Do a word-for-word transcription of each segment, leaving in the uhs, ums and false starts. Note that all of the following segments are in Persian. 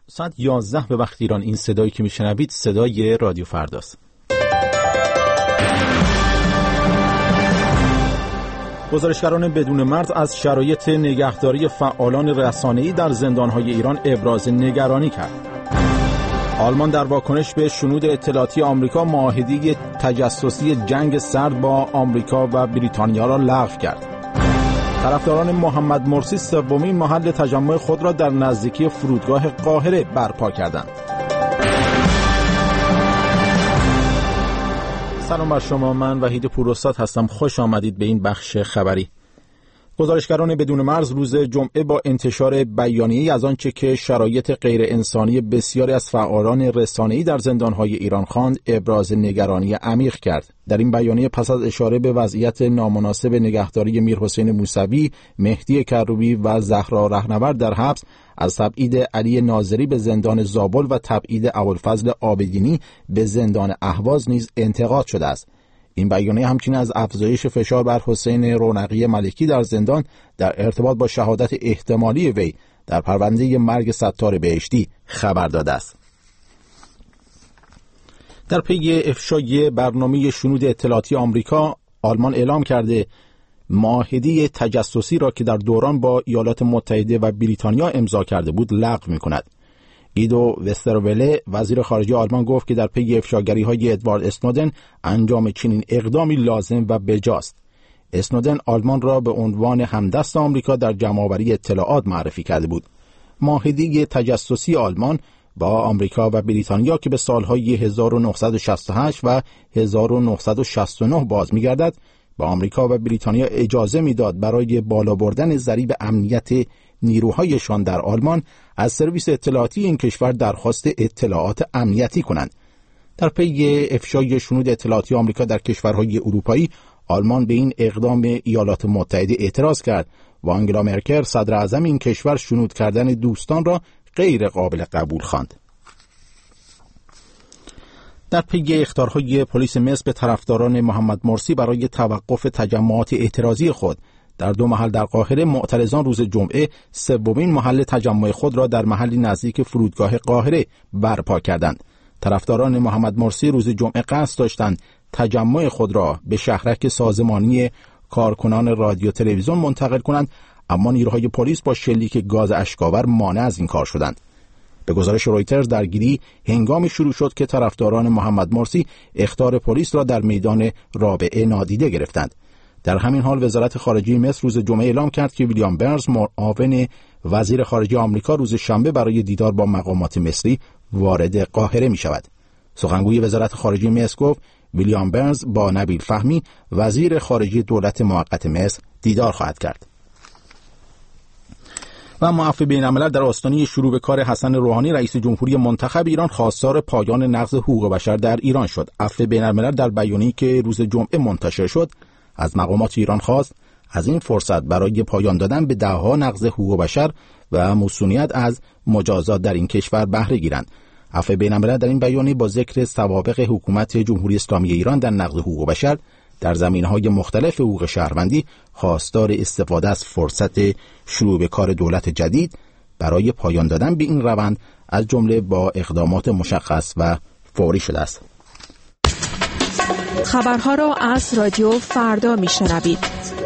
ساعت یازده به وقت ایران. این صدایی که میشنوید صدای رادیو فرداست. گزارشگران بدون مرز از شرایط نگهداری فعالان رسانه‌ای در زندان‌های ایران ابراز نگرانی کرد. آلمان در واکنش به شنود اطلاعاتی آمریکا معاهده تجسسی جنگ سرد با آمریکا و بریتانیا را لغو کرد. طرفداران محمد مرسی سومین محل تجمع خود را در نزدیکی فرودگاه قاهره برپا کردند. سلام بر شما، من وحید پوراستاد هستم. خوش آمدید به این بخش خبری. گزارشگران بدون مرز روز جمعه با انتشار بیانیه‌ای از آنچه که شرایط غیر انسانی بسیاری از فعالان رسانه‌ای در زندان‌های ایران خواند، ابراز نگرانی عمیق کرد. در این بیانیه پس از اشاره به وضعیت نامناسب نگهداری میرحسین موسوی، مهدی کروبی و زهرا رهنورد در حبس، از تبعید علی ناظری به زندان زابل و تبعید ابوالفضل عابدینی به زندان اهواز نیز انتقاد شده است. این بیانیه همچنین از افزایش فشار بر حسین رونقی ملکی در زندان در ارتباط با شهادت احتمالی وی در پرونده مرگ ستار بهشتی خبر داده است. در پی افشای برنامه شنود اطلاعاتی آمریکا، آلمان اعلام کرده معاهده تجسسی را که در دوران با ایالات متحده و بریتانیا امضا کرده بود لغو می‌کند. گیدو وستروله وزیر خارجه آلمان گفت که در پی افشاگری‌های ادوارد اسنودن انجام چنین اقدامی لازم و بجاست. اسنودن آلمان را به عنوان همدست آمریکا در جمع‌آوری اطلاعات معرفی کرده بود. معاهده تجسسی آلمان با آمریکا و بریتانیا که به سال‌های هزار و نهصد و شصت و هشت و هزار و نهصد و شصت و نه باز می‌گردد، با آمریکا و بریتانیا اجازه می‌داد برای بالا بردن ضریب امنیت نیروهایشان در آلمان از سرویس اطلاعاتی این کشور درخواست اطلاعات امنیتی کنند. در پی افشای شنود اطلاعاتی آمریکا در کشورهای اروپایی، آلمان به این اقدام ایالات متحده اعتراض کرد و آنگلا مرکل صدر اعظم این کشور شنود کردن دوستان را غیر قابل قبول خواند. در پی اخطارهای پلیس مصر به طرفداران محمد مرسی برای توقف تجمعات اعتراضی خود در دو محل در قاهره، معترضان روز جمعه سومین محل تجمع خود را در محلی نزدیک فرودگاه قاهره برپا کردند. طرفداران محمد مرسی روز جمعه قصد داشتند تجمع خود را به شهرک سازمانی کارکنان رادیو تلویزیون منتقل کنند، اما نیروهای پلیس با شلیک گاز اشک‌آور مانع از این کار شدند. به گزارش رویترز درگیری هنگامی شروع شد که طرفداران محمد مرسی اخطار پلیس را در میدان رابعه نادیده گرفتند. در همین حال وزارت خارجه مصر روز جمعه اعلام کرد که ویلیام برنز معاون وزیر خارجه آمریکا روز شنبه برای دیدار با مقامات مصری وارد قاهره می شود. سخنگوی وزارت خارجه مصر گفت ویلیام برنز با نبیل فهمی وزیر خارجه دولت موقت مصر دیدار خواهد کرد. و عفو بین الملل در آستانه شروع به کار حسن روحانی رئیس جمهوری منتخب ایران خواستار پایان نقض حقوق بشر در ایران شد. عفو بین الملل در بیانیه‌ای که روز جمعه منتشر شد از مقامات ایران خواست از این فرصت برای پایان دادن به دهها نقض حقوق بشر و مصونیت از مجازات در این کشور بهره گیرند. عفو بین الملل در این بیانیه با ذکر سوابق حکومت جمهوری اسلامی ایران در نقض حقوق بشر در زمینه‌های مختلف حقوق شهروندی خواستار استفاده از فرصت شروع به کار دولت جدید برای پایان دادن به این روند از جمله با اقدامات مشخص و فوری شده است. خبرها را از رادیو فردا میشنوید.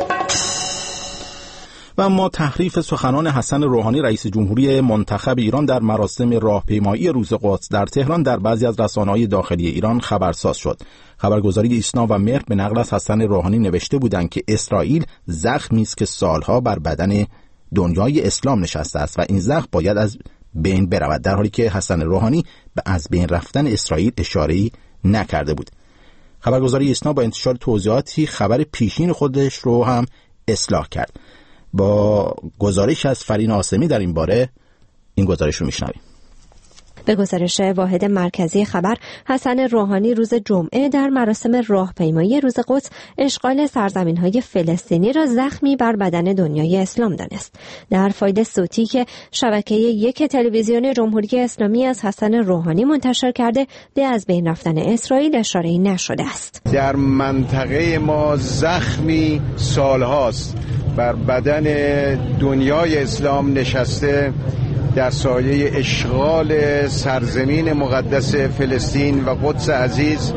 و اما تحریف سخنان حسن روحانی رئیس جمهوری منتخب ایران در مراسم راهپیمایی روز قدس در تهران در بعضی از رسانه‌های داخلی ایران خبرساز شد. خبرگزاری ایسنا و مهر به نقل از حسن روحانی نوشته بودند که اسرائیل زخمی است که سالها بر بدن دنیای اسلام نشسته است و این زخم باید از بین برود، در حالی که حسن روحانی به از بین رفتن اسرائیل اشاره‌ای نکرده بود. خبرگزاری ایسنا با انتشار توضیحاتی خبر پیشین خودش رو هم اصلاح کرد. با گزارش از فرین آسمی در این باره این گزارش رو میشنویم. به گزارش واحد مرکزی خبر، حسن روحانی روز جمعه در مراسم راهپیمایی روز قدس اشغال سرزمین‌های فلسطینی را زخمی بر بدن دنیای اسلام دانست. در فایل صوتی که شبکه یک تلویزیون جمهوری اسلامی از حسن روحانی منتشر کرده، به از بین رفتن اسرائیل اشاره‌ای نشده است. در منطقه ما زخمی سالهاست بر بدن دنیای اسلام نشسته، در سایه اشغال سرزمین مقدس فلسطین و قدس عزیز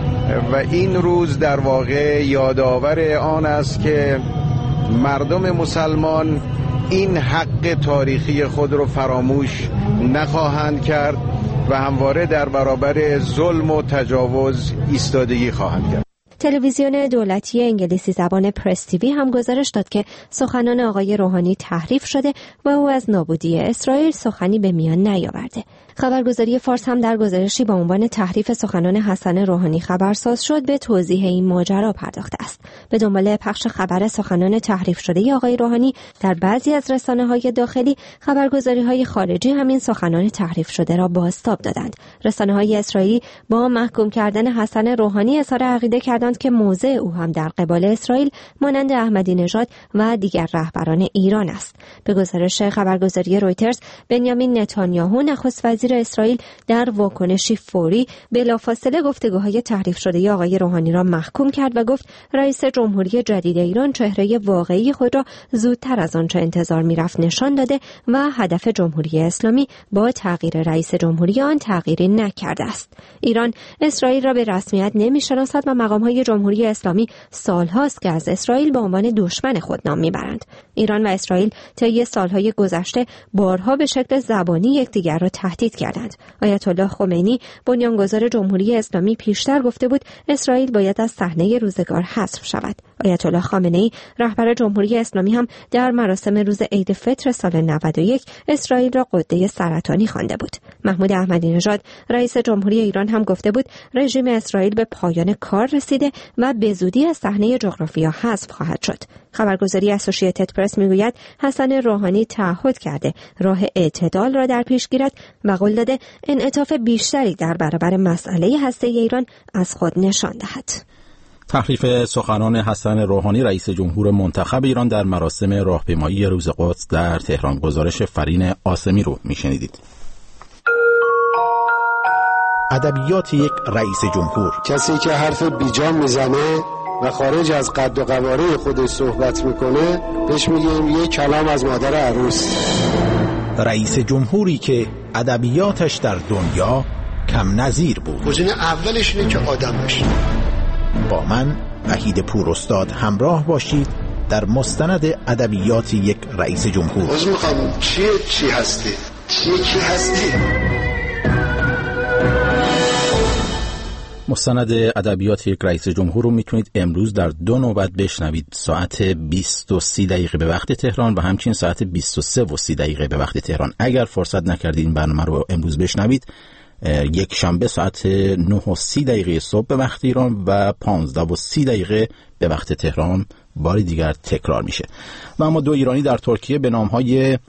و این روز در واقع یادآور آن است که مردم مسلمان این حق تاریخی خود را فراموش نخواهند کرد و همواره در برابر ظلم و تجاوز ایستادگی خواهند کرد. تلویزیون دولتی انگلیسی زبان پرس تیوی هم گزارش داد که سخنان آقای روحانی تحریف شده و او از نابودی اسرائیل سخنی به میان نیاورده. خبرگزاری فارس هم در گزارشی با عنوان تحریف سخنان حسن روحانی خبرساز شد به توضیح این ماجرا پرداخته است. به دنبال پخش خبر سخنان تحریف شده آقای روحانی در بعضی از رسانه‌های داخلی، خبرگزاری‌های خارجی همین سخنان تحریف شده را بازتاب دادند. رسانه‌های اسرائیلی با محکوم کردن حسن روحانی اظهار عقیده کردند که موضع او هم در قبال اسرائیل مانند احمدی نژاد و دیگر رهبران ایران است. به گزارش خبرگزاری رویترز، بنیامین نتانیاهو نخست وزیر اسرائیل در واکنشی فوری بلافاصله گفتگوهای تحریف شده آقای روحانی را محکوم کرد و گفت رئیس جمهوری جدید ایران چهره واقعی خود را زودتر از آنچه انتظار می‌رفت نشان داده و هدف جمهوری اسلامی با تغییر رئیس جمهوری آن تغییری نکرده است. ایران اسرائیل را به رسمیت نمی‌شناسد و مقام‌های جمهوری اسلامی سال‌هاست که از اسرائیل به عنوان دشمن خود نام می‌برند. ایران و اسرائیل طی سال‌های گذشته بارها به شکل زبانی یکدیگر را تهدید کردند. آیت الله خمینی بنیانگذار جمهوری اسلامی پیشتر گفته بود اسرائیل باید از صحنه روزگار حذف شود. آیت الله خامنه‌ای رهبر جمهوری اسلامی هم در مراسم روز عید فطر سال نود و یک اسرائیل را قده سرطانی خوانده بود. محمود احمدی نژاد رئیس جمهوری ایران هم گفته بود رژیم اسرائیل به پایان کار رسیده و به زودی از صحنه جغرافیا حذف خواهد شد. خبرگزاری اسوسییتد پرس میگوید حسن روحانی تعهد کرده راه اعتدال را در پیش گیرد و قول داده انعطاف بیشتری در برابر مسئله هسته‌ای ایران از خود نشان دهد. تحریف سخنان حسن روحانی رئیس جمهور منتخب ایران در مراسم راهپیمایی روز قدس در تهران. گزارش فرین آسمی رو میشنیدید. ادبیات یک رئیس جمهور: کسی که حرف بیجان میزنه و خارج از قد و قواره خودش صحبت میکنه بهش میگیم یک کلام از مادر عروس. رئیس جمهوری که ادبیاتش در دنیا کم نظیر بود. گزینه اولش اینه که آدم بشه. با من وحید پوراستاد همراه باشید در مستند ادبیات یک رئیس جمهور. از میخوام چیه چی هستی؟ چیه کی هستی؟ مستند ادبیات یک رئیس جمهور رو میتونید امروز در دو نوبت بشنوید، ساعت بیست و سی دقیقه به وقت تهران و همچنین ساعت بیست و سه و سی دقیقه به وقت تهران. اگر فرصت نکردید این برنامه رو امروز بشنوید، یک شنبه ساعت نه و سی دقیقه صبح به وقت ایران و پانزده و سی دقیقه به وقت تهران باری دیگر تکرار میشه. و اما دو ایرانی در ترکیه به نامهای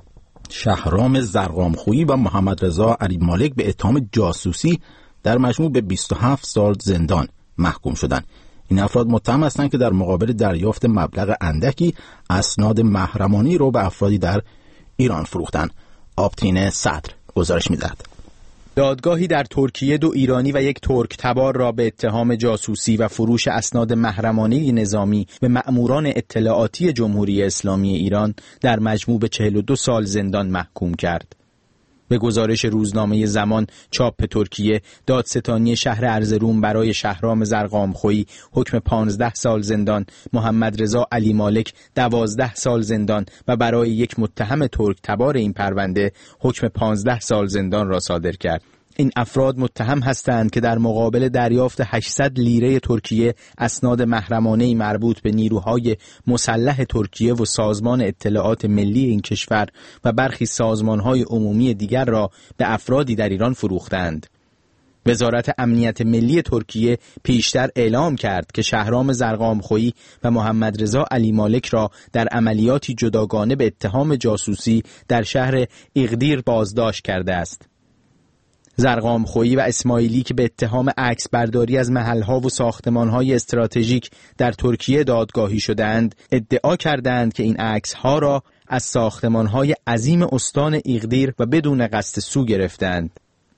شهرام زرقامخویی و محمد رضا علی مالک به اتهام جاسوسی در مجموع به بیست و هفت سال زندان محکوم شدند. این افراد متهم هستند که در مقابل دریافت مبلغ اندکی اسناد محرمانی رو به افرادی در ایران فروختند. آبتین صدر گزارش می‌دهد. دادگاهی در ترکیه دو ایرانی و یک ترک تبار را به اتهام جاسوسی و فروش اسناد محرمانه نظامی به مأموران اطلاعاتی جمهوری اسلامی ایران در مجموع به چهل و دو سال زندان محکوم کرد. به گزارش روزنامه زمان چاپ ترکیه، دادستانی شهر ارزروم برای شهرام زرقامخویی حکم پانزده سال زندان، محمد رضا علی مالک دوازده سال زندان و برای یک متهم ترک تبار این پرونده حکم پانزده سال زندان را صادر کرد. این افراد متهم هستند که در مقابل دریافت هشتصد لیره ترکیه اسناد محرمانه‌ای مربوط به نیروهای مسلح ترکیه و سازمان اطلاعات ملی این کشور و برخی سازمانهای عمومی دیگر را به افرادی در ایران فروختند. وزارت امنیت ملی ترکیه پیشتر اعلام کرد که شهرام زرقامخویی و محمد رضا علی مالک را در عملیاتی جداگانه به اتهام جاسوسی در شهر ایغدیر بازداشت کرده است. زرقامخویی و اسماعیلی که به اتهام عکس برداری از محلها و ساختمانهای استراتژیک در ترکیه دادگاهی شدند، ادعا کردند که این عکسها را از ساختمانهای عظیم استان ایغدیر و بدون قصد سو گرفتند.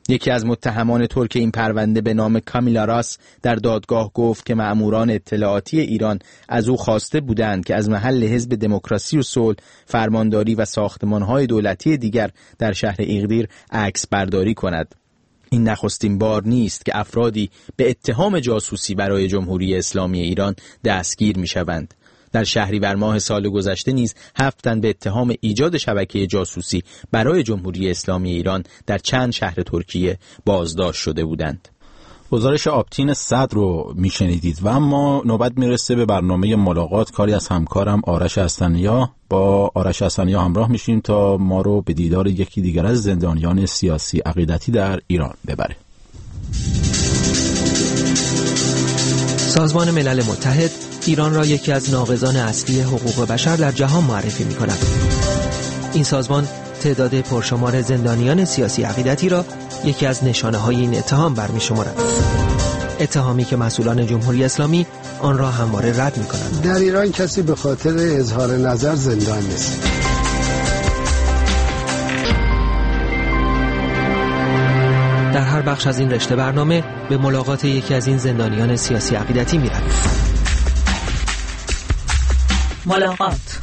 یکی از متهمان ترک این پرونده به نام کامیلا راس در دادگاه گفت که مأموران اطلاعاتی ایران از او خواسته بودند که از محل حزب دموکراسی و صلح، فرمانداری و ساختمان‌های دولتی دیگر در شهر ایغدیر عکس برداری کند. این نخستین بار نیست که افرادی به اتهام جاسوسی برای جمهوری اسلامی ایران دستگیر می‌شوند. در شهریور ماه سال گذشته نیز هفت تن به اتهام ایجاد شبکه جاسوسی برای جمهوری اسلامی ایران در چند شهر ترکیه بازداشت شده بودند. گزارش آپتین صدر رو میشنیدید و اما نوبت میرسه به برنامه ملاقات، کاری از همکارم آرش حسنیا. با آرش حسنیا همراه میشیم تا ما رو به دیدار یکی دیگر از زندانیان سیاسی عقیدتی در ایران ببره. سازمان ملل متحد ایران را یکی از ناقضان اصلی حقوق بشر در جهان معرفی می کند. این سازمان تعداد پرشمار زندانیان سیاسی عقیدتی را یکی از نشانه های این اتهام برمی شمارد. اتهامی که مسئولان جمهوری اسلامی آن را همواره رد می کنند. در ایران کسی به خاطر اظهار نظر زندان نیست. در هر بخش از این رشته برنامه به ملاقات یکی از این زندانیان سیاسی عقیدتی می رویم. ملاقات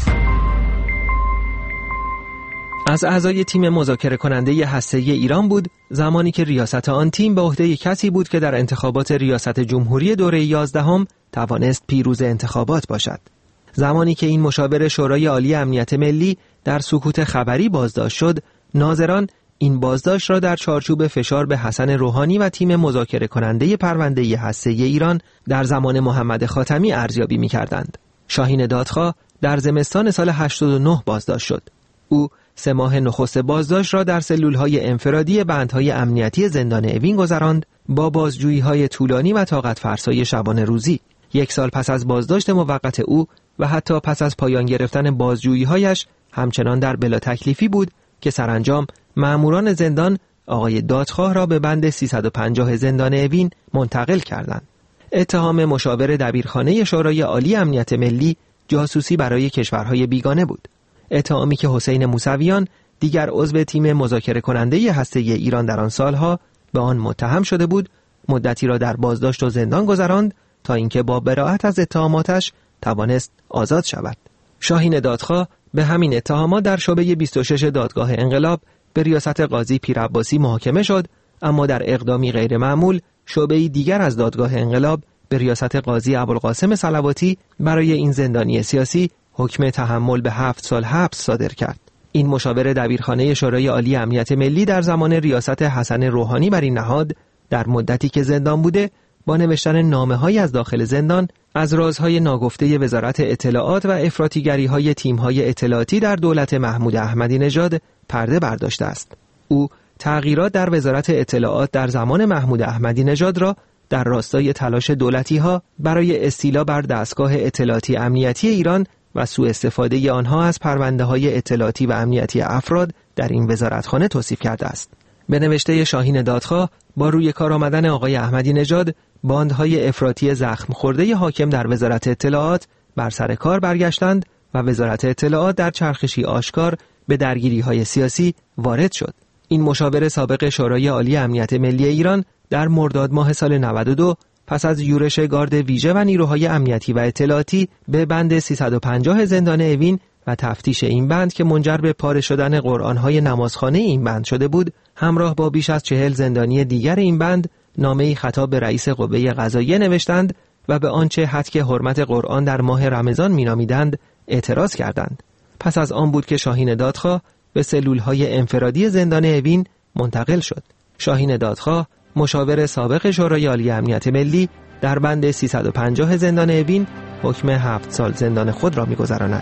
از اعضای تیم مذاکره کننده هسته‌ای ایران بود زمانی که ریاست آن تیم به عهده کسی بود که در انتخابات ریاست جمهوری دوره یازدهم توانست پیروز انتخابات باشد. زمانی که این مشاور شورای عالی امنیت ملی در سکوت خبری بازداشت شد، ناظران این بازداشت را در چارچوب فشار به حسن روحانی و تیم مذاکره کننده پرونده هسته‌ای ایران در زمان محمد خاتمی ارزیابی می‌کردند. شاهین دادخواه در زمستان سال هشتاد و نه بازداشت شد. او سه ماه نخست بازداشت را در سلول‌های انفرادی بندهای امنیتی زندان اوین گذراند با بازجویی‌های طولانی و طاقت فرسای شبانه روزی. یک سال پس از بازداشت موقت او و حتی پس از پایان گرفتن بازجویی‌هایش همچنان در بلا تکلیفی بود که سرانجام مأموران زندان آقای دادخواه را به بند سیصد و پنجاه زندان اوین منتقل کردند. اتهام مشاور دبیرخانه شورای عالی امنیت ملی جاسوسی برای کشورهای بیگانه بود. اتهامی که حسین موسویان دیگر عضو تیم مذاکره کننده هسته‌ای ایران در آن سالها به آن متهم شده بود، مدتی را در بازداشت و زندان گذراند تا اینکه با براءت از اتهاماتش توانست آزاد شود. شاهین دادخواه به همین اتهامات در شعبه بیست و شش دادگاه انقلاب به ریاست قاضی پیرعباسی محاکمه شد، اما در اقدامی غیر معمول شعبه دیگر از دادگاه انقلاب به ریاست قاضی ابوالقاسم صلواتی برای این زندانی سیاسی حکم تحمل به هفت سال حبس صادر کرد. این مشاور دبیرخانه شورای عالی امنیت ملی در زمان ریاست حسن روحانی بر این نهاد در مدتی که زندان بوده با نوشتن نامه‌هایی از داخل زندان از رازهای ناگفته وزارت اطلاعات و افراطیگری‌های تیم‌های اطلاعاتی در دولت محمود احمدی نژاد پرده برداشته است. او تغییرات در وزارت اطلاعات در زمان محمود احمدی نژاد را در راستای تلاش دولتی‌ها برای استیلا بر دستگاه اطلاعاتی امنیتی ایران و سوء استفاده آنها از پرونده‌های اطلاعاتی و امنیتی افراد در این وزارتخانه توصیف کرده است. به نوشته شاهین دادخواه، با روی کار آمدن آقای احمدی نژاد، باندهای افراطی زخم خورده حاکم در وزارت اطلاعات بر سر کار برگشتند و وزارت اطلاعات در چرخشی آشکار به درگیری‌های سیاسی وارد شد. این مشاور سابق شورای عالی امنیت ملی ایران در مرداد ماه سال نود و دو پس از یورش گارد ویژه و نیروهای امنیتی و اطلاعاتی به بند سیصد و پنجاه زندان اوین و تفتیش این بند که منجر به پاره شدن قرآن‌های نمازخانه این بند شده بود، همراه با بیش از چهل زندانی دیگر این بند نامه‌ای خطاب به رئیس قوه قضاییه نوشتند و به آنچه حتک حرمت قرآن در ماه رمضان مینامیدند اعتراض کردند. پس از آن بود که شاهین دادخواه به سلول‌های انفرادی زندان اوین منتقل شد. شاهین دادخواه، مشاور سابق شورای عالی امنیت ملی، در بند سیصد و پنجاه زندان اوین حکم هفت سال زندان خود را می‌گذراند.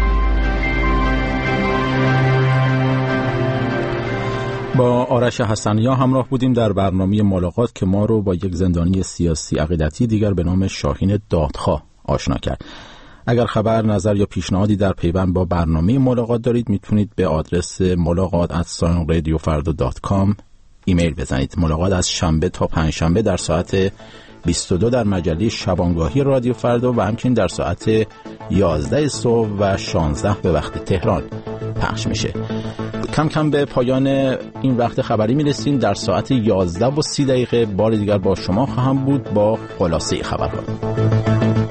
با آرش حسنیا همراه بودیم در برنامه ملاقات که ما رو با یک زندانی سیاسی عقیدتی دیگر به نام شاهین دادخواه آشنا کرد. اگر خبر، نظر یا پیشنهادی در پیوند با برنامه ملاقات دارید میتونید به آدرس ملاقات ات رادیو فردا دات کام ایمیل بزنید. ملاقات از شنبه تا پنجشنبه در ساعت بیست و دو در مجله شبانگاهی رادیو فردا و همچنین در ساعت یازده صبح و شانزده به وقت تهران پخش میشه. کم کم به پایان این وقت خبری میرسیم. در ساعت یازده و سی دقیقه بار دیگر با شما خواهم بود با خلاصه خبرها.